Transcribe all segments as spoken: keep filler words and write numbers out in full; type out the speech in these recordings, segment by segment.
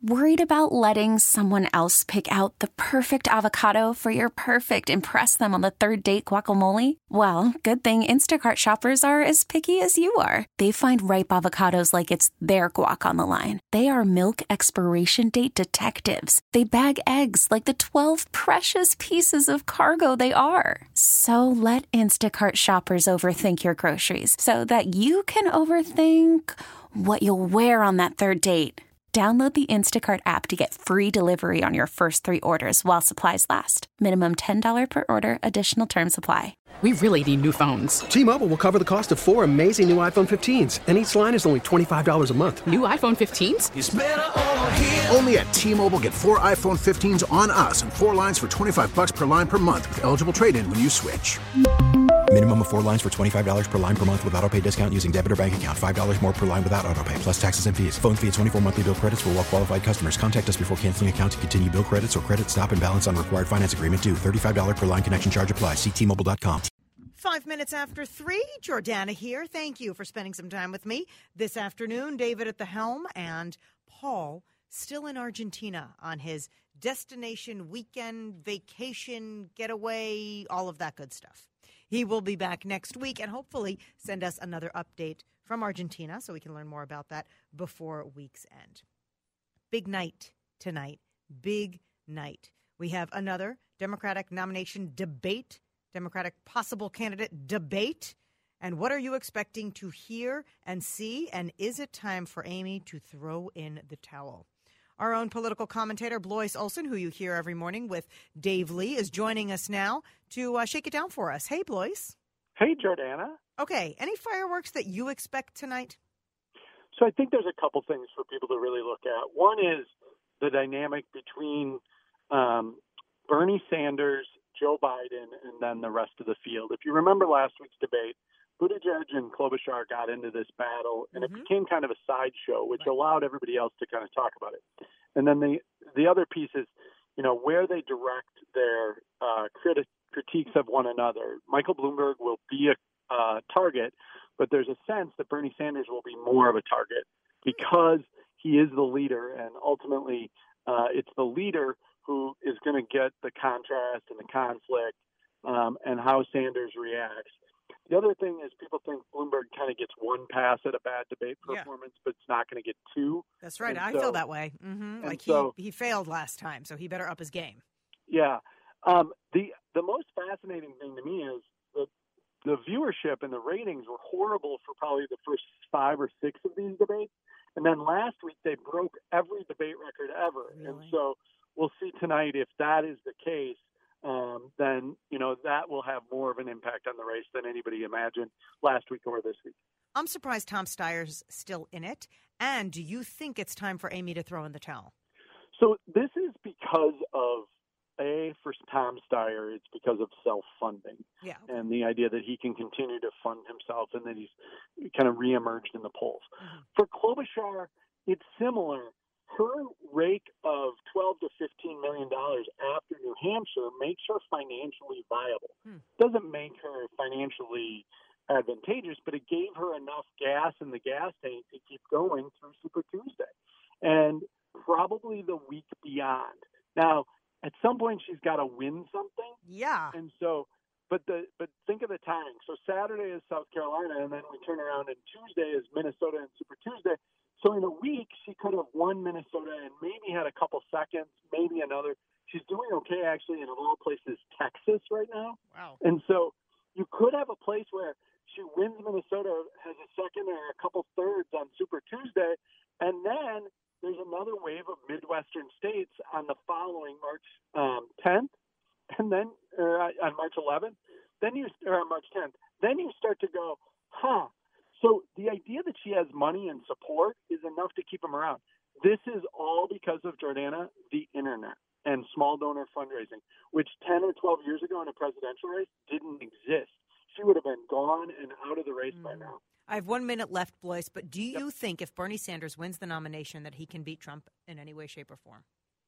Worried about letting someone else pick out the perfect avocado for your perfect impress them on the third date guacamole? Well, good thing Instacart shoppers are as picky as you are. They find ripe avocados like it's their guac on the line. They are milk expiration date detectives. They bag eggs like the twelve precious pieces of cargo they are. So let Instacart shoppers overthink your groceries so that you can overthink what you'll wear on that third date. Download the Instacart app to get free delivery on your first three orders while supplies last. Minimum ten dollars per order. Additional terms apply. We really need new phones. T-Mobile will cover the cost of four amazing new iPhone fifteens, and each line is only twenty-five dollars a month. New iPhone fifteens? It's better over here. Only at T-Mobile, get four iPhone fifteens on us and four lines for twenty-five dollars per line per month with eligible trade-in when you switch. Minimum of four lines for twenty-five dollars per line per month with autopay discount using debit or bank account. five dollars more per line without autopay, plus taxes and fees. Phone fee at twenty-four monthly bill credits for well-qualified customers. Contact us before canceling account to continue bill credits or credit stop and balance on required finance agreement due. thirty-five dollars per line connection charge applies. See T Mobile dot com. Five minutes after three, Jordana here. Thank you for spending some time with me this afternoon. David at the helm and Paul still in Argentina on his destination weekend, vacation, getaway, all of that good stuff. He will be back next week and hopefully send us another update from Argentina so we can learn more about that before week's end. Big night tonight. Big night. We have another Democratic nomination debate, Democratic possible candidate debate. And what are you expecting to hear and see? And is it time for Amy to throw in the towel? Our own political commentator, Blois Olson, who you hear every morning with Dave Lee, is joining us now to uh, shake it down for us. Hey, Blois. Hey, Jordana. Okay, any fireworks that you expect tonight? So I think there's a couple things for people to really look at. One is the dynamic between um, Bernie Sanders, Joe Biden, and then the rest of the field. If you remember last week's debate, Buttigieg and Klobuchar got into this battle, and mm-hmm. it became kind of a sideshow, which right. allowed everybody else to kind of talk about it. And then the the other piece is, you know, where they direct their uh, criti- critiques of one another. Michael Bloomberg will be a uh, target, but there's a sense that Bernie Sanders will be more of a target because he is the leader, and ultimately uh, it's the leader who is going to get the contrast and the conflict um, and how Sanders reacts. The other thing is people think Bloomberg kind of gets one pass at a bad debate performance, yeah. but it's not going to get two. That's right. And I so, feel that way. Mm-hmm. Like so, he, he failed last time, so he better up his game. Yeah. Um, the the most fascinating thing to me is that the viewership and the ratings were horrible for probably the first five or six of these debates. And then last week they broke every debate record ever. Really? And so we'll see tonight if that is the case. Um, then, you know, that will have more of an impact on the race than anybody imagined last week or this week. I'm surprised Tom Steyer's still in it. And do you think it's time for Amy to throw in the towel? So this is because of, A, for Tom Steyer, it's because of self-funding. Yeah. And the idea that he can continue to fund himself and that he's kind of reemerged in the polls. Mm-hmm. For Klobuchar, it's similar. Her rake of twelve to fifteen million dollars after New Hampshire makes her financially viable. Hmm. Doesn't make her financially advantageous, but it gave her enough gas in the gas tank to keep going through Super Tuesday and probably the week beyond. Now, at some point, she's got to win something. Yeah. And so, but the but think of the timing. So Saturday is South Carolina, and then we turn around, and Tuesday is Minnesota and Super Tuesday. So in a week, she could have won Minnesota and maybe had a couple seconds, maybe another. She's doing okay, actually, in of all places, Texas right now. Wow. And so you could have a place where she wins Minnesota, has a second or a couple thirds on Super Tuesday, and then there's another wave of Midwestern states on the following March um, tenth, and then or on March eleventh. Then you or on March tenth. Then you start to go, huh. So the idea that she has money and support is enough to keep them around. This is all because of, Jordana, the internet and small donor fundraising, which ten or twelve years ago in a presidential race didn't exist. She would have been gone and out of the race mm. by now. I have one minute left, Blois, but do you yep. think if Bernie Sanders wins the nomination that he can beat Trump in any way, shape, or form?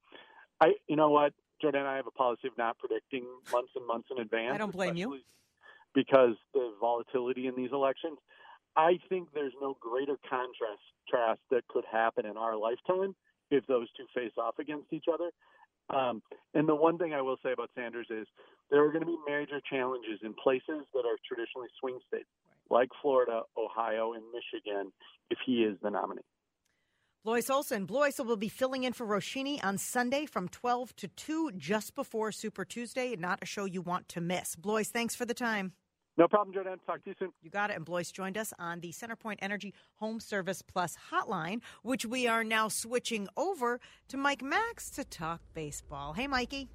I, you know what, Jordana, I have a policy of not predicting months and months in advance. I don't blame you. Because the volatility in these elections. I think there's no greater contrast that could happen in our lifetime if those two face off against each other. Um, and the one thing I will say about Sanders is there are going to be major challenges in places that are traditionally swing states, like Florida, Ohio, and Michigan, if he is the nominee. Blois Olson. Blois will be filling in for Roshini on Sunday from twelve to two, just before Super Tuesday. Not a show you want to miss. Blois, thanks for the time. No problem, Jordan. Talk to you soon. You got it. And Blois joined us on the CenterPoint Energy Home Service Plus hotline, which we are now switching over to Mike Max to talk baseball. Hey, Mikey.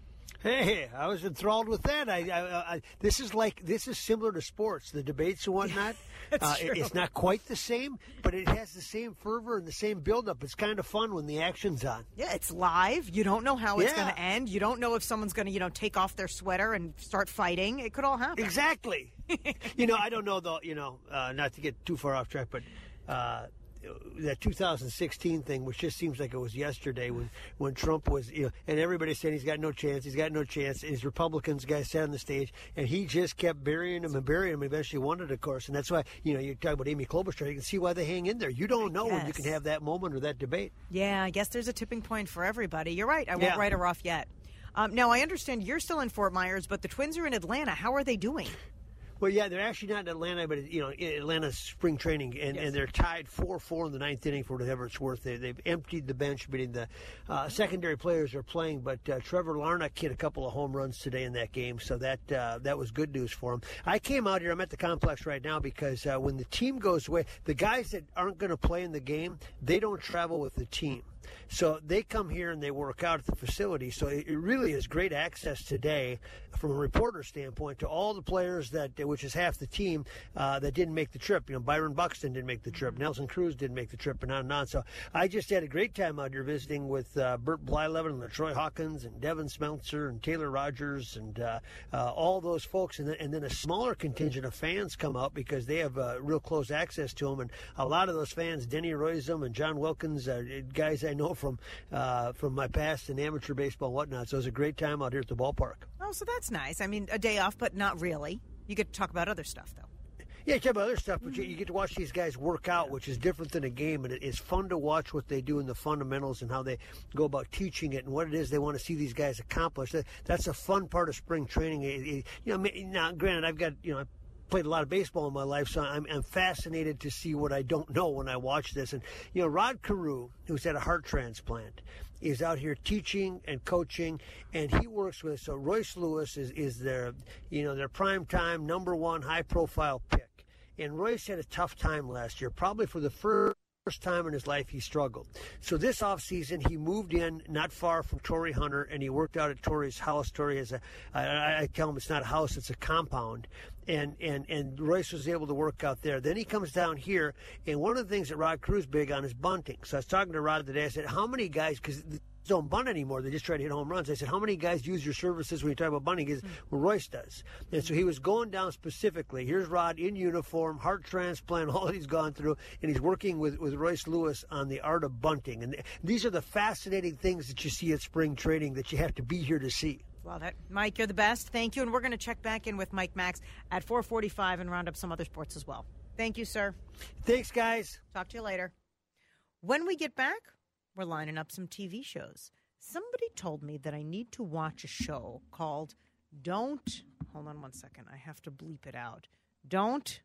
Hey, I was enthralled with that. I, I, I, this is like this is similar to sports, the debates and whatnot. uh, it, it's not quite the same, but it has the same fervor and the same buildup. It's kind of fun when the action's on. Yeah, it's live. You don't know how it's yeah. going to end. You don't know if someone's going to, you know, take off their sweater and start fighting. It could all happen. Exactly. you know, I don't know though. You know, uh, not to get too far off track, but. Uh, that two thousand sixteen thing, which just seems like it was yesterday, when, when Trump was, you know, and everybody said he's got no chance, he's got no chance, and his Republicans guys sat on the stage, and he just kept burying him and burying him, and eventually won it, of course, and that's why, you know, you talk about Amy Klobuchar, you can see why they hang in there. You don't know when you can have that moment or that debate. Yeah, I guess there's a tipping point for everybody. You're right. I won't yeah. write her off yet. Um, now, I understand you're still in Fort Myers, but the Twins are in Atlanta. How are they doing? Well, yeah, they're actually not in Atlanta, but, you know, Atlanta's spring training, and, yes. and they're tied four four in the ninth inning for whatever it's worth. They, they've emptied the bench, meaning the uh, secondary players are playing, but uh, Trevor Larnach hit a couple of home runs today in that game, so that uh, that was good news for him. I came out here, I'm at the complex right now, because uh, when the team goes away, the guys that aren't going to play in the game, they don't travel with the team. So they come here and they work out at the facility. So it really is great access today from a reporter standpoint to all the players that, which is half the team, uh, that didn't make the trip. You know, Byron Buxton didn't make the trip. Nelson Cruz didn't make the trip, and on and on. So I just had a great time out here visiting with uh, Bert Blyleven and LaTroy Hawkins and Devin Smeltzer and Taylor Rogers and uh, uh, all those folks. And then, and then a smaller contingent of fans come out because they have uh, real close access to them. And a lot of those fans, Denny Roisum and John Wilkins, uh, guys I know from uh, from my past in amateur baseball and whatnot. So it was a great time out here at the ballpark. Oh, so that's nice. I mean, a day off, but not really. You get to talk about other stuff, though. Yeah, you talk about other stuff, but you, you get to watch these guys work out, which is different than a game, and it, it's fun to watch what they do in the fundamentals and how they go about teaching it and what it is they want to see these guys accomplish. That, that's a fun part of spring training. It, it, you know, now, granted, I've got, you know, played a lot of baseball in my life, so I'm, I'm fascinated to see what I don't know when I watch this. And, you know, Rod Carew, who's had a heart transplant, is out here teaching and coaching, and he works with, so Royce Lewis is, is their, you know, their prime time, number one, high-profile pick. And Royce had a tough time last year, probably for the first First time in his life he struggled. So this offseason he moved in not far from Torrey Hunter, and he worked out at Torrey's house. Torrey is a, I, I tell him it's not a house, it's a compound. And, and, and Royce was able to work out there. Then he comes down here, and one of the things that Rod Crew's big on is bunting. So I was talking to Rod today, I said, how many guys, because don't bunt anymore, they just try to hit home runs. I said, how many guys use your services when you talk about bunting? He goes, well, Royce does. And so he was going down specifically. Here's Rod in uniform, heart transplant, all that he's gone through, and he's working with, with Royce Lewis on the art of bunting. And these are the fascinating things that you see at spring training that you have to be here to see. Well, that, Mike, you're the best. Thank you. And we're going to check back in with Mike Max at four forty-five and round up some other sports as well. Thank you, sir. Thanks, guys. Talk to you later. When we get back, we're lining up some T V shows. Somebody told me that I need to watch a show called Don't, hold on one second, I have to bleep it out. Don't,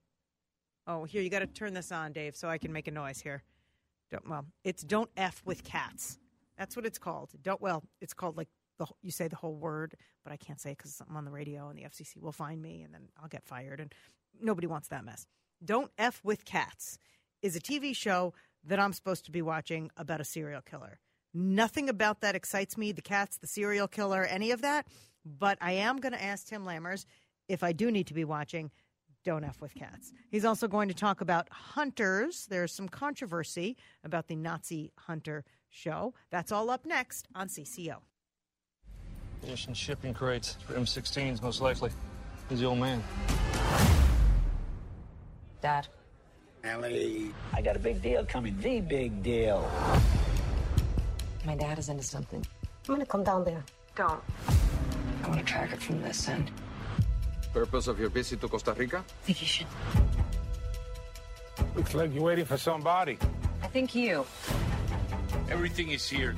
oh, here, you got to turn this on, Dave, so I can make a noise here. Don't, well, it's Don't F with Cats. That's what it's called. Don't, well, it's called like, the you say the whole word, but I can't say it because I'm on the radio and the F C C will find me and then I'll get fired, and nobody wants that mess. Don't F with Cats is a T V show that I'm supposed to be watching about a serial killer. Nothing about that excites me, the cats, the serial killer, any of that. But I am going to ask Tim Lammers if I do need to be watching Don't F with Cats. He's also going to talk about Hunters. There's some controversy about the Nazi Hunter show. That's all up next on C C O. Finishing shipping crates for M sixteens, most likely. He's the old man. Dad. Ellie, I got a big deal coming. The big deal. My dad is into something. I'm gonna come down there. Don't. I want to track it from this end. Purpose of your visit to Costa Rica? Vacation. Looks like you're waiting for somebody. I think you. Everything is here.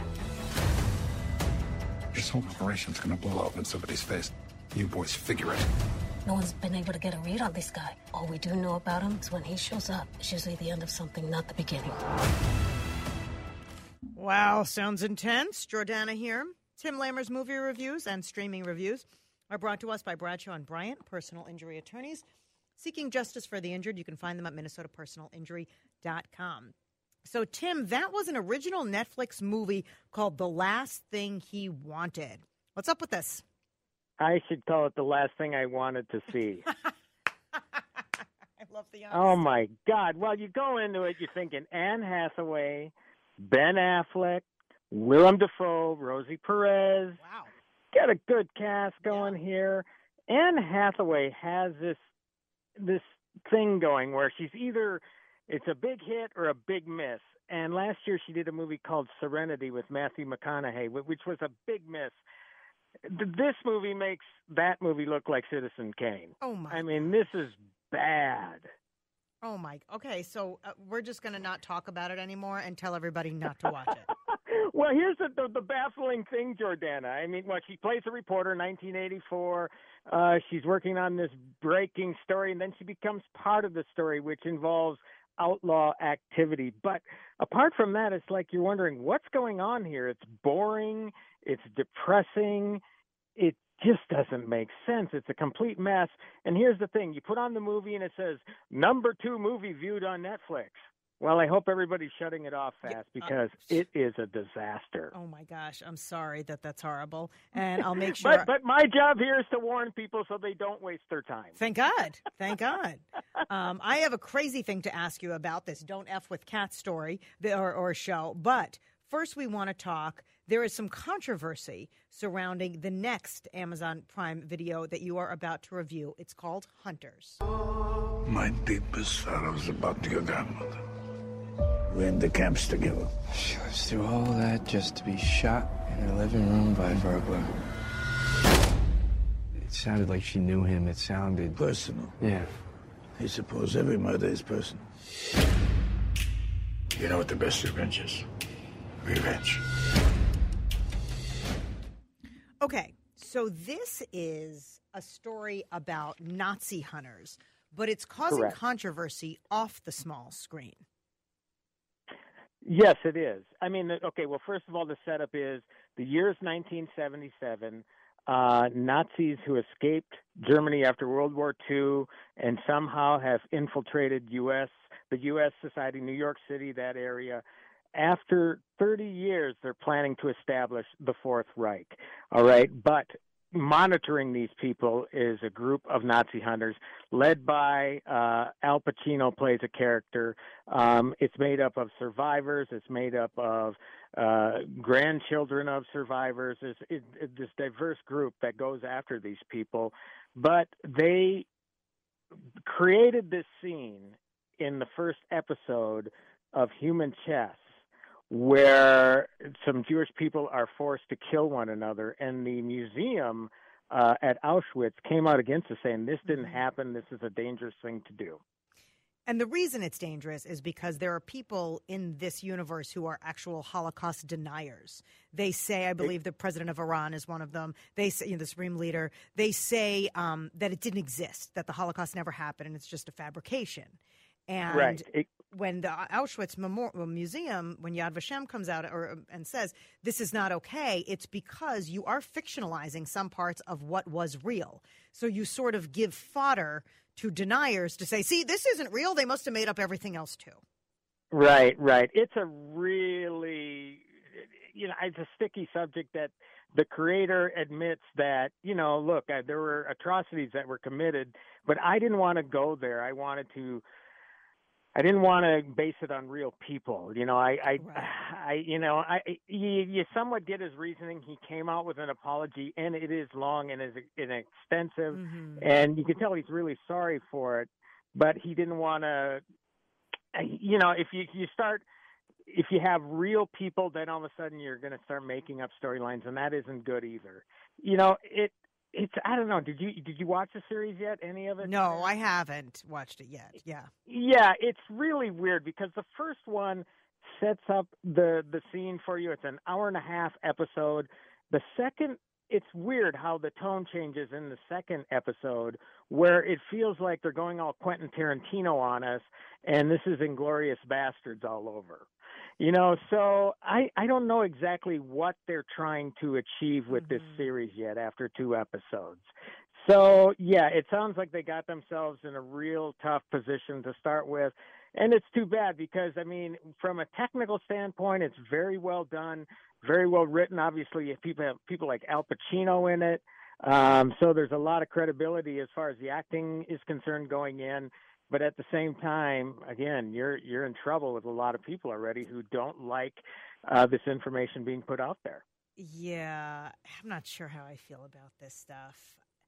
This whole operation's gonna blow up in somebody's face. You boys figure it. No one's been able to get a read on this guy. All we do know about him is when he shows up, it's usually the end of something, not the beginning. Wow, sounds intense. Jordana here. Tim Lammer's movie reviews and streaming reviews are brought to us by Bradshaw and Bryant, personal injury attorneys. Seeking justice for the injured. You can find them at minnesota personal injury dot com. So, Tim, that was an original Netflix movie called The Last Thing He Wanted. What's up with this? I should call it The Last Thing I Wanted to See. I love the honesty. Oh, my God. Well, you go into it, you're thinking Anne Hathaway, Ben Affleck, Willem Dafoe, Rosie Perez. Wow. Got a good cast going yeah. here. Anne Hathaway has this this thing going where she's either it's a big hit or a big miss. And last year she did a movie called Serenity with Matthew McConaughey, which was a big miss. This movie makes that movie look like Citizen Kane. Oh, my. I mean, this is bad. Oh, my. Okay, so uh, we're just going to not talk about it anymore and tell everybody not to watch it. Well, here's the, the the baffling thing, Jordana. I mean, well, she plays a reporter in nineteen eighty-four. Uh, she's working on this breaking story, and then she becomes part of the story, which involves outlaw activity. But apart from that, it's like you're wondering what's going on here. It's boring. It's depressing. It just doesn't make sense. It's a complete mess. And here's the thing. You put on the movie, and it says, number two movie viewed on Netflix. Well, I hope everybody's shutting it off fast because uh, it is a disaster. Oh, my gosh. I'm sorry that that's horrible. And I'll make sure. but, but my job here is to warn people so they don't waste their time. Thank God. Thank God. um, I have a crazy thing to ask you about this Don't F with Cats story or, or show. But first, we want to talk. There is some controversy surrounding the next Amazon Prime video that you are about to review. It's called Hunters. My deepest sorrow is about your grandmother. We're in the camps together. She lives through all that just to be shot in her living room by a burglar. It sounded like she knew him. It sounded... personal. Yeah. I suppose every murder is personal. You know what the best revenge is? Revenge. Okay, so this is a story about Nazi hunters, but it's causing Correct. controversy off the small screen. Yes, it is. I mean, okay, well, first of all, the setup is the year is nineteen seventy-seven. Uh, Nazis who escaped Germany after World War Two and somehow have infiltrated U S, the U S Society, New York City, that area. After thirty years, they're planning to establish the Fourth Reich. All right, but monitoring these people is a group of Nazi hunters led by uh, Al Pacino plays a character. Um, it's made up of survivors. It's made up of uh, grandchildren of survivors. It's, it, it, this diverse group that goes after these people. But they created this scene in the first episode of Human Chess where some Jewish people are forced to kill one another, and the museum uh, at Auschwitz came out against it, saying this didn't happen, this is a dangerous thing to do. And the reason it's dangerous is because there are people in this universe who are actual Holocaust deniers. They say, I believe the president of Iran is one of them, they say, you know, the supreme leader, they say um, that it didn't exist, that the Holocaust never happened, and it's just a fabrication. And right. It, when the Auschwitz Memorial Museum, when Yad Vashem comes out or and says this is not okay, it's because you are fictionalizing some parts of what was real. So you sort of give fodder to deniers to say, see, this isn't real. They must have made up everything else too. Right, right. It's a really, you know, it's a sticky subject that the creator admits that, you know, look, uh, there were atrocities that were committed, but I didn't want to go there. I wanted to. I didn't want to base it on real people. You know, I, I, right. I you know, I, you, you somewhat get his reasoning. He came out with an apology, and it is long and is extensive, mm-hmm. and you can tell he's really sorry for it. But he didn't want to, you know, if you you start, if you have real people, then all of a sudden you're going to start making up storylines, and that isn't good either. You know, it. It's I don't know. Did you did you watch the series yet? Any of it? No, I haven't watched it yet. Yeah. Yeah, it's really weird because the first one sets up the, the scene for you. It's an hour and a half episode. The second, it's weird how the tone changes in the second episode, where it feels like they're going all Quentin Tarantino on us, and this is Inglourious Bastards all over. You know, so I, I don't know exactly what they're trying to achieve with mm-hmm. this series yet after two episodes. So, yeah, it sounds like they got themselves in a real tough position to start with. And it's too bad because, I mean, from a technical standpoint, it's very well done, very well written. Obviously, people have people like Al Pacino in it. Um, so there's a lot of credibility as far as the acting is concerned going in. But at the same time, again, you're you're in trouble with a lot of people already who don't like uh, this information being put out there. Yeah, I'm not sure how I feel about this stuff.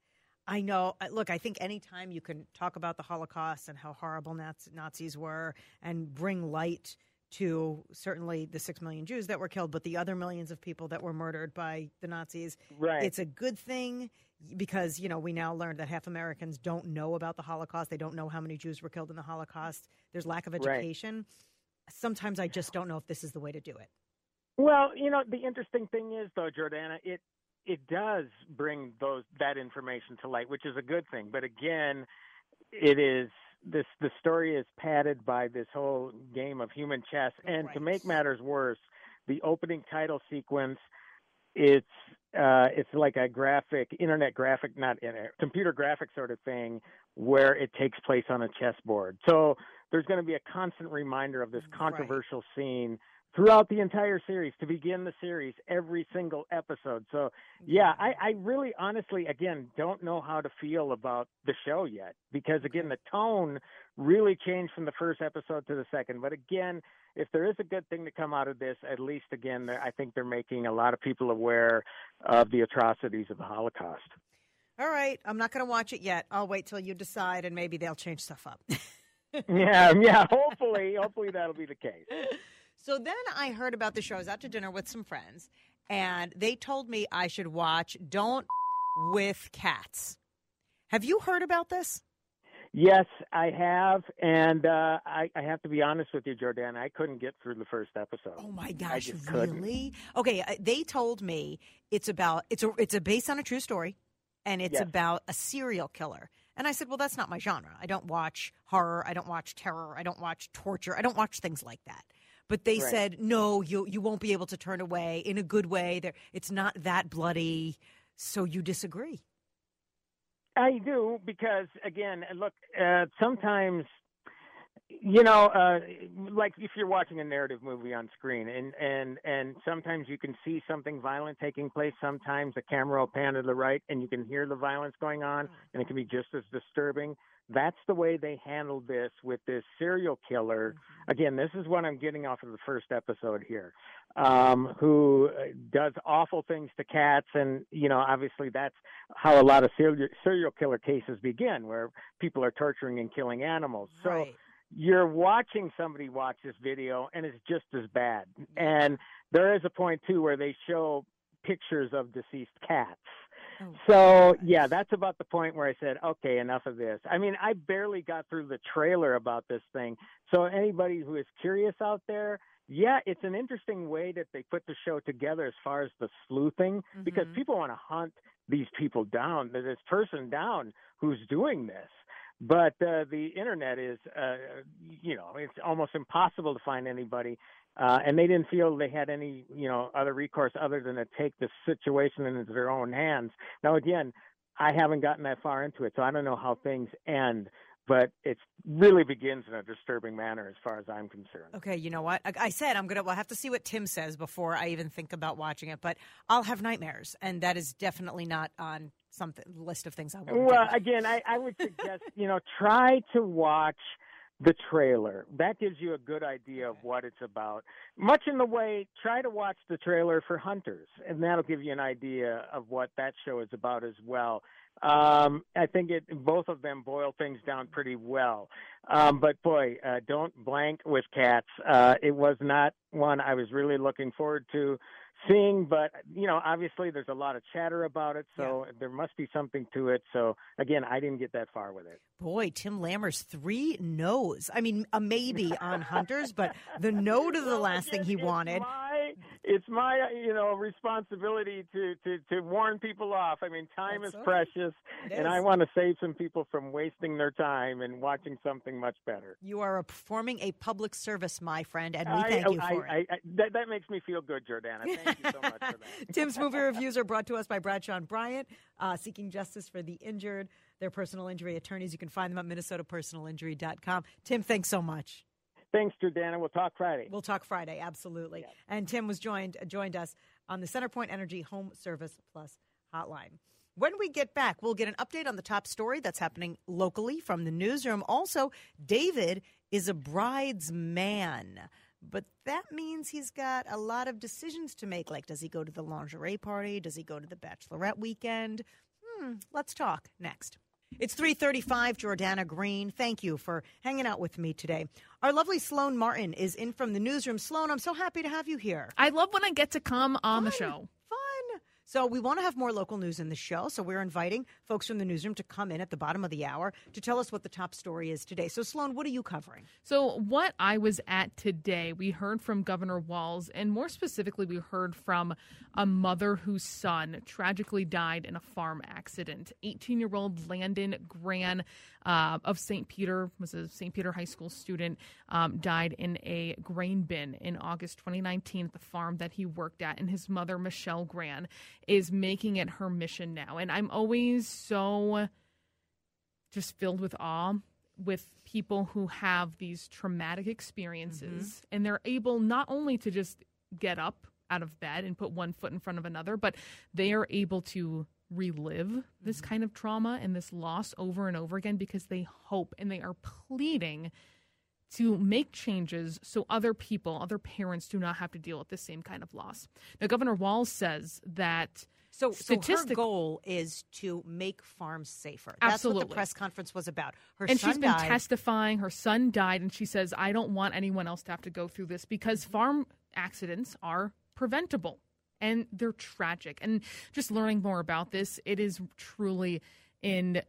I know, look, I think anytime you can talk about the Holocaust and how horrible Nazi, Nazis were and bring light to certainly the six million Jews that were killed, but the other millions of people that were murdered by the Nazis, right. It's a good thing because, you know, we now learned that half Americans don't know about the Holocaust. They don't know how many Jews were killed in the Holocaust. There's lack of education. Right. Sometimes I just don't know if this is the way to do it. Well, you know, the interesting thing is, though, Jordana, it it does bring those that information to light, which is a good thing. But again, it is this the story is padded by this whole game of human chess. And right. to make matters worse, the opening title sequence, it's uh, it's like a graphic, internet graphic, not internet, computer graphic sort of thing, where it takes place on a chessboard. So there's going to be a constant reminder of this controversial right. scene throughout the entire series to begin the series, every single episode. So, yeah, I, I really honestly, again, don't know how to feel about the show yet because, again, the tone really changed from the first episode to the second. But, again, if there is a good thing to come out of this, at least, again, I think they're making a lot of people aware of the atrocities of the Holocaust. All right. I'm not going to watch it yet. I'll wait till you decide, and maybe they'll change stuff up. yeah, yeah, hopefully, hopefully that'll be the case. So then I heard about the show. I was out to dinner with some friends, and they told me I should watch Don't with Cats. Have you heard about this? Yes, I have, and uh, I, I have to be honest with you, Jordan. I couldn't get through the first episode. Oh my gosh, really? Couldn't. Okay, uh, they told me it's about it's a it's a based on a true story, and it's yes. about a serial killer. And I said, well, that's not my genre. I don't watch horror. I don't watch terror. I don't watch torture. I don't watch things like that. But they right. said, no, you you won't be able to turn away in a good way. There, it's not that bloody. So you disagree? I do because, again, look, uh, sometimes, you know, uh, like if you're watching a narrative movie on screen and, and, and sometimes you can see something violent taking place. Sometimes the camera will pan to the right and you can hear the violence going on and it can be just as disturbing. That's the way they handled this with this serial killer. Mm-hmm. Again, this is what I'm getting off of the first episode here, um, who does awful things to cats. And, you know, obviously that's how a lot of serial, serial killer cases begin, where people are torturing and killing animals. Right. So you're watching somebody watch this video and it's just as bad. And there is a point, too, where they show pictures of deceased cats. Oh, so, yeah, that's about the point where I said, okay, enough of this. I mean, I barely got through the trailer about this thing. So anybody who is curious out there, yeah, it's an interesting way that they put the show together as far as the sleuthing, mm-hmm. because people want to hunt these people down, this person down who's doing this. But uh, the Internet is, uh, you know, it's almost impossible to find anybody. Uh, and they didn't feel they had any, you know, other recourse other than to take the situation into their own hands. Now, again, I haven't gotten that far into it, so I don't know how things end. But it really begins in a disturbing manner as far as I'm concerned. Okay, you know what? I, I said I'm going to – we'll have to see what Tim says before I even think about watching it. But I'll have nightmares, and that is definitely not on some list of things I want to Well, do. again, I, I would suggest, you know, try to watch the trailer. That gives you a good idea of what it's about. Much in the way, try to watch the trailer for Hunters, and that'll give you an idea of what that show is about as well. Um, I think it, both of them boil things down pretty well. Um, but boy, uh, don't blank with Cats. Uh, it was not one I was really looking forward to seeing, but, you know, obviously there's a lot of chatter about it, so yeah. there must be something to it. So, again, I didn't get that far with it. Boy, Tim Lammers, three no's. I mean, a maybe on Hunters, but the no to the well, last again, thing he it's wanted. My, it's my, you know, responsibility to, to, to warn people off. I mean, time That's is okay. precious, it and is. I want to save some people from wasting their time and watching something much better. You are performing a public service, my friend, and we I, thank you I, for I, it. I, I, that, that makes me feel good, Jordana. Thank you so much for that. Tim's movie reviews are brought to us by Bradshaw and Bryant, uh, seeking justice for the injured. They're personal injury attorneys. You can find them at minnesota personal injury dot com. Tim, thanks so much. Thanks, Jordana. We'll talk Friday. We'll talk Friday, absolutely. Yeah. And Tim was joined joined us on the CenterPoint Energy Home Service Plus hotline. When we get back, we'll get an update on the top story that's happening locally from the newsroom. Also, David is a bride's man. But that means he's got a lot of decisions to make. Like, does he go to the lingerie party? Does he go to the bachelorette weekend? Hmm, let's talk next. It's three thirty-five, Jordana Green. Thank you for hanging out with me today. Our lovely Sloan Martin is in from the newsroom. Sloan, I'm so happy to have you here. I love when I get to come on Fun. the show. Fun. So we want to have more local news in the show, so we're inviting folks from the newsroom to come in at the bottom of the hour to tell us what the top story is today. So, Sloan, what are you covering? So what I was at today, we heard from Governor Walz, and more specifically, we heard from a mother whose son tragically died in a farm accident. eighteen-year-old Landon Gran uh, of Saint Peter, was a Saint Peter High School student, um, died in a grain bin in August twenty nineteen at the farm that he worked at, and his mother, Michelle Gran, is making it her mission now. And I'm always so just filled with awe with people who have these traumatic experiences, mm-hmm. and they're able not only to just get up out of bed and put one foot in front of another, but they are able to relive mm-hmm. this kind of trauma and this loss over and over again because they hope and they are pleading to make changes so other people, other parents do not have to deal with the same kind of loss. Now, Governor Walz says that So, so her goal is to make farms safer. That's Absolutely. what the press conference was about. Her and son she's been died. testifying. Her son died, and she says, I don't want anyone else to have to go through this because farm accidents are preventable, and they're tragic. And just learning more about this, it is truly an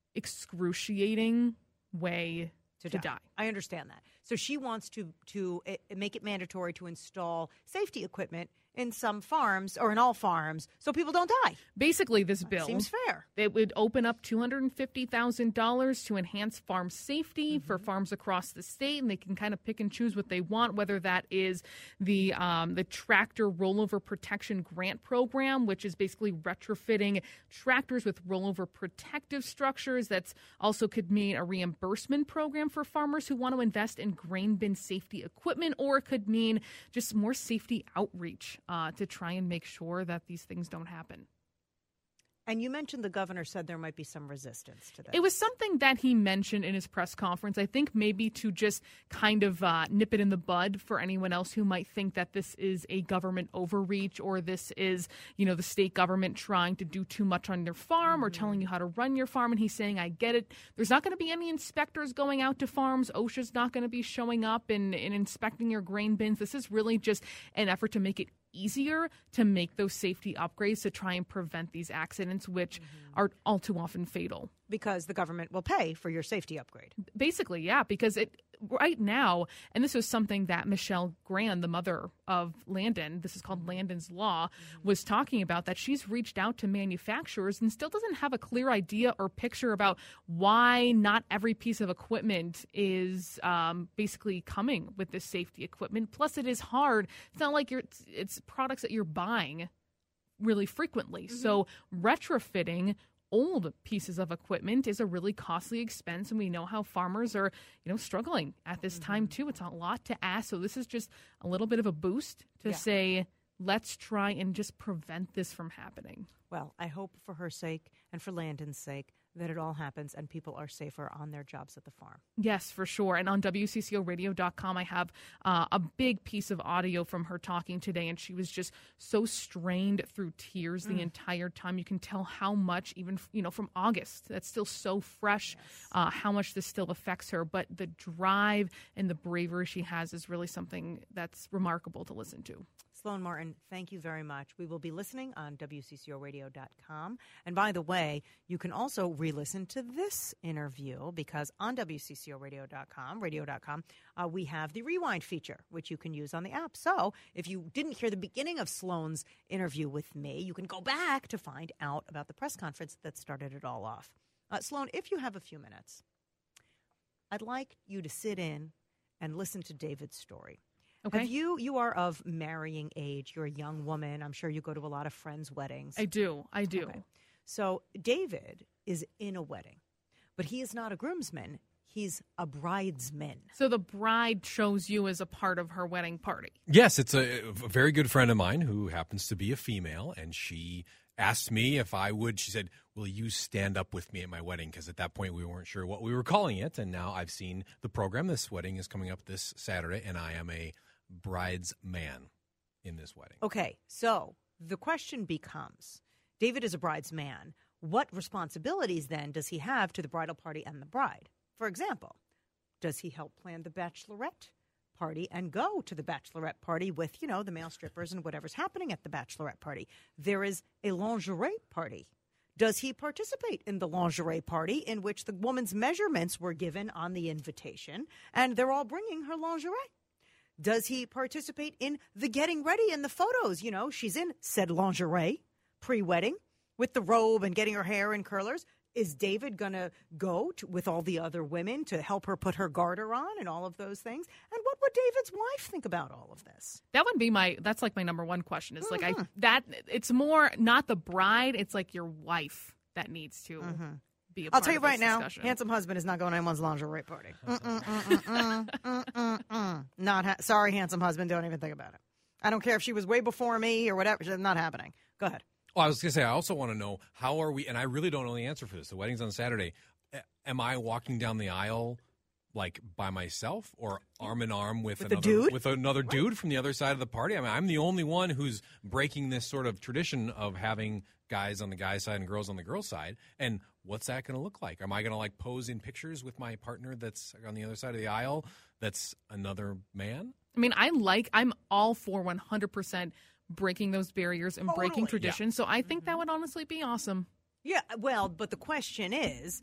excruciating way to, to die. die. I understand that. So she wants to to uh, make it mandatory to install safety equipment in some farms or in all farms so people don't die. Basically, this bill seems fair. It would open up two hundred fifty thousand dollars to enhance farm safety mm-hmm. for farms across the state, and they can kind of pick and choose what they want, whether that is the um, the tractor rollover protection grant program, which is basically retrofitting tractors with rollover protective structures. That's also could mean a reimbursement program for farmers who want to invest in grain bin safety equipment, or it could mean just more safety outreach uh, to try and make sure that these things don't happen. And you mentioned the governor said there might be some resistance to that. It was something that he mentioned in his press conference, I think maybe to just kind of uh, nip it in the bud for anyone else who might think that this is a government overreach or this is, you know, the state government trying to do too much on their farm mm-hmm. or telling you how to run your farm. And he's saying, I get it. There's not going to be any inspectors going out to farms. OSHA's not going to be showing up and, and inspecting your grain bins. This is really just an effort to make it easier to make those safety upgrades to try and prevent these accidents, which mm-hmm. are all too often fatal. Because the government will pay for your safety upgrade. Basically, yeah, because it right now, and this was something that Michelle Gran, the mother of Landon, this is called Landon's Law, mm-hmm. was talking about, that she's reached out to manufacturers and still doesn't have a clear idea or picture about why not every piece of equipment is um, basically coming with this safety equipment. Plus, it is hard. It's not like you're it's, it's products that you're buying really frequently. Mm-hmm. So retrofitting old pieces of equipment is a really costly expense, and we know how farmers are, you know, struggling at this mm-hmm. time too. It's a lot to ask, so this is just a little bit of a boost to yeah. say, let's try and just prevent this from happening. Well, I hope for her sake and for Landon's sake that it all happens and people are safer on their jobs at the farm. Yes, for sure. And on W C C O radio dot com, I have uh, a big piece of audio from her talking today, and she was just so strained through tears mm. the entire time. You can tell how much, even, you know, from August, that's still so fresh, yes. uh, how much this still affects her. But the drive and the bravery she has is really something that's remarkable to listen to. Sloan Martin, thank you very much. We will be listening on W C C O radio dot com. And by the way, you can also re-listen to this interview because on W C C O radio dot com, radio dot com, uh, we have the rewind feature, which you can use on the app. So if you didn't hear the beginning of Sloan's interview with me, you can go back to find out about the press conference that started it all off. Uh, Sloan, if you have a few minutes, I'd like you to sit in and listen to David's story. Okay. Have you, you are of marrying age. You're a young woman. I'm sure you go to a lot of friends' weddings. I do. I do. Okay. So David is in a wedding, but he is not a groomsman. He's a bridesman. So the bride chose you as a part of her wedding party. Yes, it's a, a very good friend of mine who happens to be a female, and she asked me if I would, she said, will you stand up with me at my wedding? Because at that point we weren't sure what we were calling it, and now I've seen the program. This wedding is coming up this Saturday, and I am a bridesman in this wedding. Okay, so the question becomes, David is a bridesman. What responsibilities then does he have to the bridal party and the bride? For example, does he help plan the bachelorette party and go to the bachelorette party with, you know, the male strippers and whatever's happening at the bachelorette party? There is a lingerie party. Does he participate in the lingerie party in which the woman's measurements were given on the invitation and they're all bringing her lingerie? Does he participate in the getting ready and the photos? You know, she's in said lingerie pre-wedding with the robe and getting her hair in curlers. Is David going to go to, with all the other women to help her put her garter on and all of those things? And what would David's wife think about all of this? That would be my, that's like my number one question. Is Mm-hmm. like, I, that, it's more not the bride, it's like your wife that needs to Mm-hmm. be a I'll part tell you of right this now, discussion. handsome husband is not going to anyone's lingerie party. Mm-mm, mm-mm, mm-mm, mm-mm, mm. Not ha- sorry, handsome husband. Don't even think about it. I don't care if she was way before me or whatever. It's not happening. Go ahead. Well, I was going to say, I also want to know, how are we, and I really don't know the answer for this. The wedding's on Saturday. A- Am I walking down the aisle, like, by myself or arm in arm with, With a another, dude? with another dude from the other side of the party? I mean, I'm the only one who's breaking this sort of tradition of having guys on the guy side and girls on the girl side. And what's that going to look like? Am I going to, like, pose in pictures with my partner that's on the other side of the aisle that's another man? I mean, I like, I'm all for one hundred percent breaking those barriers and Totally. breaking tradition. So I think that would honestly be awesome. Yeah, well, but the question is,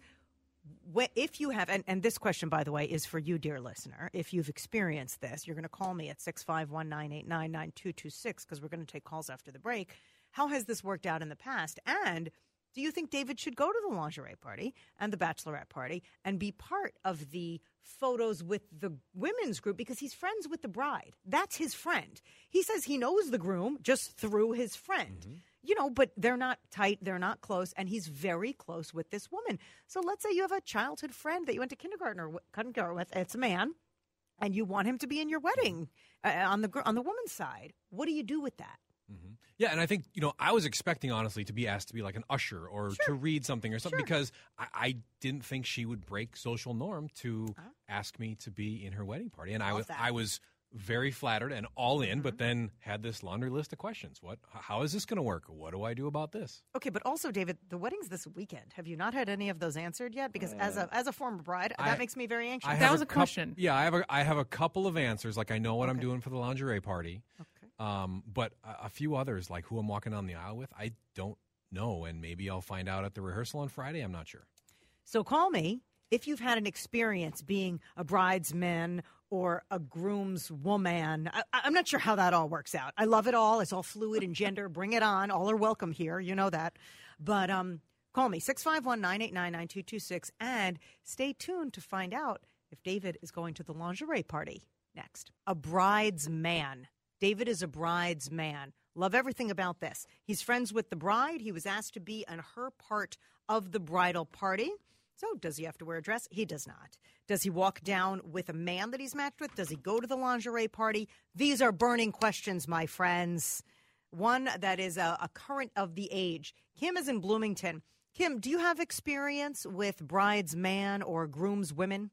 wh- if you have, and, and this question, by the way, is for you, dear listener. If you've experienced this, you're going to call me at six five one, nine eight nine, nine two two six because we're going to take calls after the break. How has this worked out in the past? And do you think David should go to the lingerie party and the bachelorette party and be part of the photos with the women's group because he's friends with the bride? That's his friend. He says he knows the groom just through his friend. Mm-hmm. You know, but they're not tight, they're not close, and he's very close with this woman. So let's say you have a childhood friend that you went to kindergarten or kindergarten with, it's a man, and you want him to be in your wedding uh, on the gr- on the woman's side. What do you do with that? Mm-hmm. Yeah, and I think, you know, I was expecting, honestly, to be asked to be like an usher or Sure. to read something or something Sure. because I, I didn't think she would break social norm to Uh-huh. ask me to be in her wedding party. And I Love was that. I was very flattered and all in, Mm-hmm. but then had this laundry list of questions. What? How is this going to work? What do I do about this? Okay, but also, David, the wedding's this weekend. Have you not had any of those answered yet? Because as a as a former bride, I- that makes me very anxious. I That have was a coup- question. Yeah, I have a I have a couple of answers. Like I know what I'm Okay. doing for the lingerie party. Okay. Um, but a, a few others, like who I'm walking down the aisle with, I don't know, and maybe I'll find out at the rehearsal on Friday. I'm not sure. So call me if you've had an experience being a bridesman or a groomswoman. I, I'm not sure how that all works out. I love it all. It's all fluid in gender. Bring it on. All are welcome here. You know that. But um, call me, six five one, nine eight nine, nine two two six, and stay tuned to find out if David is going to the lingerie party next. A bridesman. David is a bridesman. Love everything about this. He's friends with the bride. He was asked to be on her part of the bridal party. So does he have to wear a dress? He does not. Does he walk down with a man that he's matched with? Does he go to the lingerie party? These are burning questions, my friends. One that is a, a current of the age. Kim is in Bloomington. Kim, do you have experience with bridesman or groomswomen?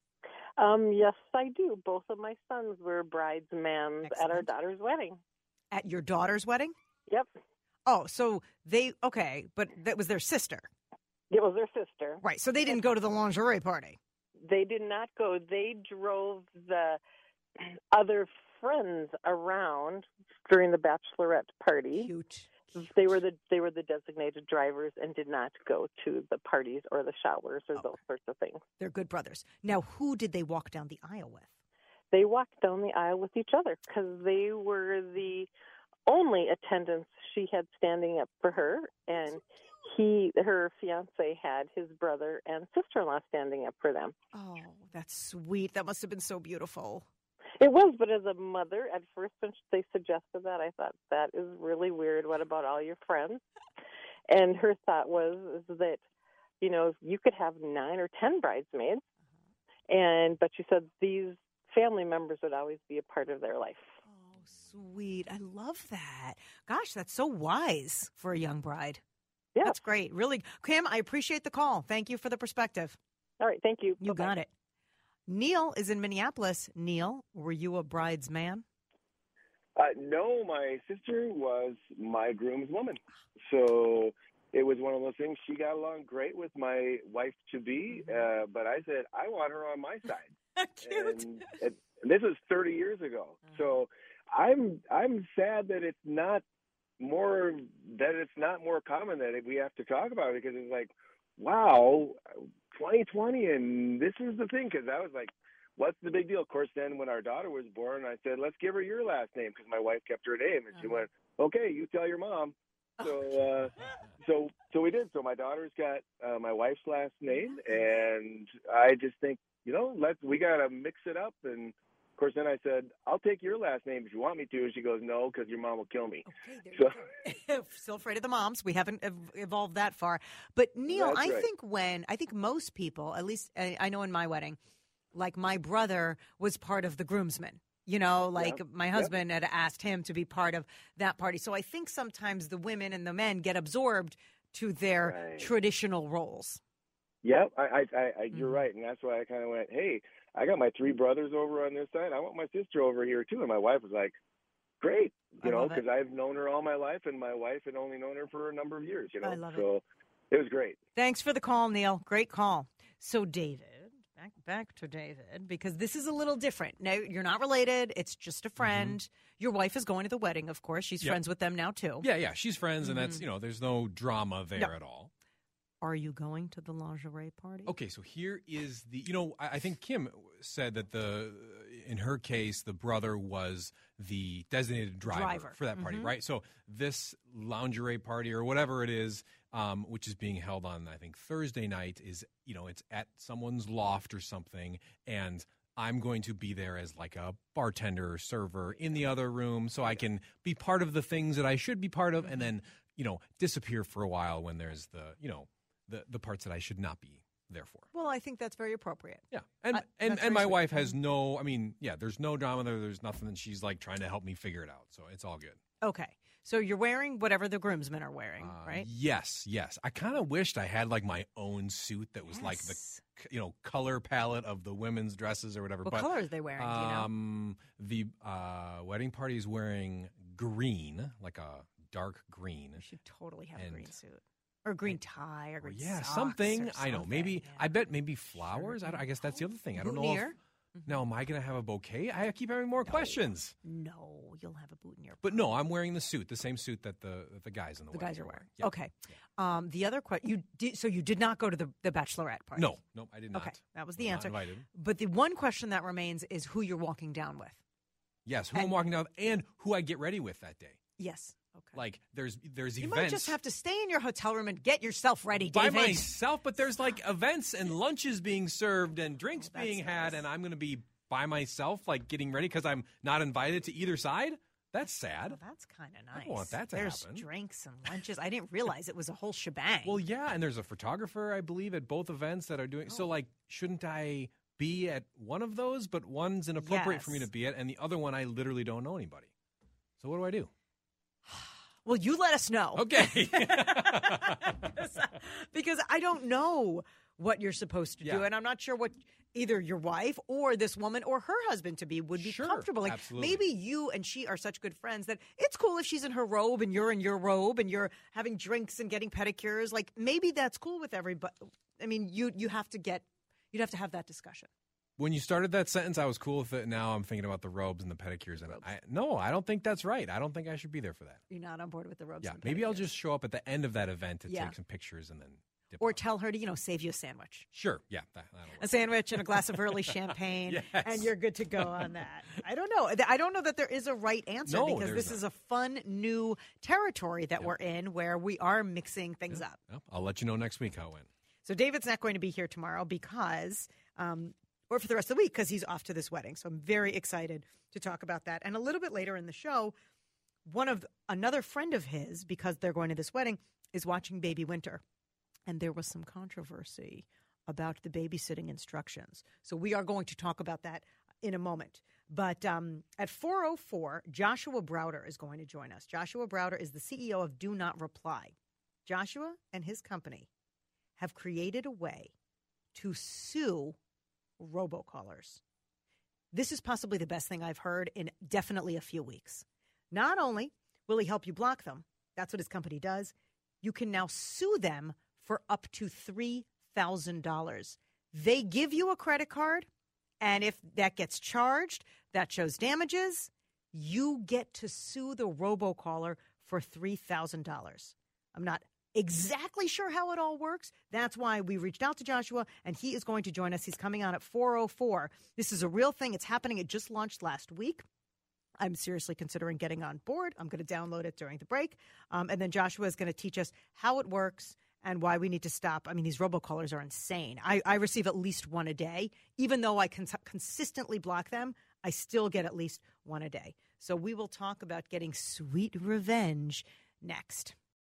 Um, yes, I do. Both of my sons were bridesmaids at our daughter's wedding. At your daughter's wedding? Yep. Oh, so they, okay, but that was their sister. It was their sister. Right, so they didn't go to the lingerie party. They did not go. They drove the other friends around during the bachelorette party. Cute. They were the they were the designated drivers and did not go to the parties or the showers or those sorts of things. They're good brothers. Now, who did they walk down the aisle with? They walked down the aisle with each other because they were the only attendants she had standing up for her, and he, her fiance, had his brother and sister-in-law standing up for them. Oh, that's sweet. That must have been so beautiful. It was, but as a mother, at first when they suggested that, I thought, that is really weird. What about all your friends? And her thought was is that, you know, you could have nine or ten bridesmaids, and but she said these family members would always be a part of their life. Oh, sweet. I love that. Gosh, that's so wise for a young bride. Yeah. That's great. Really. Kim, I appreciate the call. Thank you for the perspective. All right. Thank you. You Bye-bye. got it. Neil is in Minneapolis. Neil, were you a bride's man? Uh, no, my sister was my groomswoman. So it was one of those things. She got along great with my wife-to-be, uh, but I said, I want her on my side. Cute. And, and this was thirty years ago. So I'm I'm sad that it's not more that it's not more common that we have to talk about it, because it's like, wow, twenty twenty, and this is the thing. Because I was like, what's the big deal? Of course, then when our daughter was born, I said, let's give her your last name, because my wife kept her name, and she went, okay, you tell your mom. So, uh, so, so we did. So my daughter's got uh, my wife's last name, and I just think, you know, let's we gotta mix it up. And of course, then I said, I'll take your last name if you want me to. And she goes, no, because your mom will kill me. Okay, so still afraid of the moms. We haven't ev- evolved that far. But Neil, That's I right. think when I think most people, at least I, I know in my wedding, like my brother was part of the groomsmen. You know, like Yep. my husband had asked him to be part of that party. So I think sometimes the women and the men get absorbed to their Right. traditional roles. Yep, I, I, I, I you're right, and that's why I kind of went, hey, I got my three brothers over on this side. I want my sister over here too. And my wife was like, great, you I know, love it. because I've known her all my life, and my wife had only known her for a number of years. You know, I love it. so it was great. Thanks for the call, Neil. Great call. So, David, back back to David, because this is a little different. Now, you're not related. It's just a friend. Your wife is going to the wedding, of course. She's Yep. friends with them now, too. Yeah, yeah, she's friends, and Mm-hmm. that's, you know, there's no drama there No. at all. Are you going to the lingerie party? Okay, so here is the, you know, I, I think Kim said that the, in her case, the brother was the designated driver, Driver. for that party, Mhm. right? So this lingerie party or whatever it is, um, which is being held on, I think, Thursday night, is, you know, it's at someone's loft or something, and I'm going to be there as like a bartender or server in the other room so I can be part of the things that I should be part of, and then, you know, disappear for a while when there's the, you know, the, the parts that I should not be there for. Well, I think that's very appropriate. Yeah. And Uh, and, that's and very my sweet. wife has no, I mean, yeah, there's no drama there. There's nothing. And she's like trying to help me figure it out. So it's all good. Okay. So you're wearing whatever the groomsmen are wearing, Uh, right? Yes, yes. I kind of wished I had like my own suit that was like the, Yes. c- you know, color palette of the women's dresses or whatever. What but, color are they wearing? Do you know? Um, the uh, wedding party is wearing green, like a dark green. You should totally have a and- green suit. Or a green tie or green Yeah, socks something. or I know. something, Maybe yeah. I bet maybe flowers. I, don't, I guess that's the other thing. I don't know. Boutonniere? If, now, am I going to have a bouquet? I keep having more questions. No, you'll have a boutonniere. But no, I'm wearing the suit, the same suit that the that the guys in the The wedding guys are wearing. Yeah. Okay. Um, the other question, you did, so you did not go to the, the bachelorette party? No, no, I did not. Okay, that was the Not answer. invited. But the one question that remains is who you're walking down with. Yes, who I'm walking down with and who I get ready with that day. Yes. Okay. Like there's there's You events might just have to stay in your hotel room and get yourself ready, by David. myself, but there's like events and lunches being served and drinks Oh, that's being had, nice. and I'm going to be by myself, like getting ready because I'm not invited to either side. That's sad. Well, that's kind of nice. I don't want that to There's happen. drinks and lunches. I didn't realize it was a whole shebang. Well, yeah, and there's a photographer, I believe, at both events that are doing. Oh. So, like, shouldn't I be at one of those? But one's inappropriate for me Yes. to be at, and the other one I literally don't know anybody. So what do I do? Well, you let us know. Okay. because, because I don't know what you're supposed to do, Yeah. and I'm not sure what either your wife or this woman or her husband to be would be Sure, comfortable. Like absolutely. maybe you and she are such good friends that it's cool if she's in her robe and you're in your robe and you're having drinks and getting pedicures. Like maybe that's cool with everybody. I mean, you you have to get you'd have to have that discussion. when you started that sentence, I was cool with it. Now I'm thinking about the robes and the pedicures. And I, no, I don't think that's right. I don't think I should be there for that. You're not on board with the robes. Yeah, and maybe pedicures. I'll just show up at the end of that event to Yeah. take some pictures and then dip Or out. tell her to, you know, save you a sandwich. Sure, yeah. That, that'll work. A sandwich and a glass of early champagne, Yes. and you're good to go on that. I don't know. I don't know that there is a right answer No, because there's this not. is a fun new territory that we're in where we are mixing things up. Yep, I'll let you know next week how it went. So David's not going to be here tomorrow because, um, or for the rest of the week because he's off to this wedding. So I'm very excited to talk about that. And a little bit later in the show, one of another friend of his, because they're going to this wedding, is watching Baby Winter. And there was some controversy about the babysitting instructions. So we are going to talk about that in a moment. But um, at four oh four, Joshua Browder is going to join us. Joshua Browder is the C E O of Do Not Reply. Joshua and his company have created a way to sue robocallers. This is possibly the best thing I've heard in definitely a few weeks. Not only will he help you block them, that's what his company does, you can now sue them for up to three thousand dollars. They give you a credit card, and if that gets charged, that shows damages, you get to sue the robocaller for three thousand dollars. I'm not exactly sure how it all works. That's why we reached out to Joshua, and he is going to join us. He's coming on at four oh four. This is a real thing. It's happening. It just launched last week. I'm seriously considering getting on board. I'm going to download it during the break. Um, and then Joshua is going to teach us how it works and why we need to stop. I mean, these robocallers are insane. I, I receive at least one a day. Even though I cons- consistently block them, I still get at least one a day. So we will talk about getting sweet revenge next.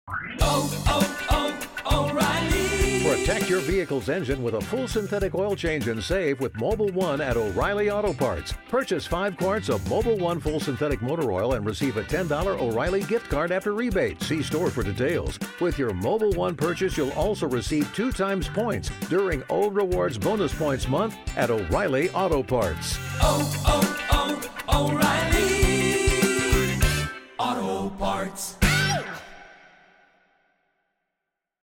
Oh, oh, oh, O'Reilly. Protect your vehicle's engine with a full synthetic oil change and save with Mobil one at O'Reilly Auto Parts. Purchase five quarts of Mobil one full synthetic motor oil and receive a ten dollars O'Reilly gift card after rebate. See store for details. With your Mobil one purchase, you'll also receive two times points during O Rewards Bonus Points Month at O'Reilly Auto Parts. Oh, oh, oh, O'Reilly Auto Parts.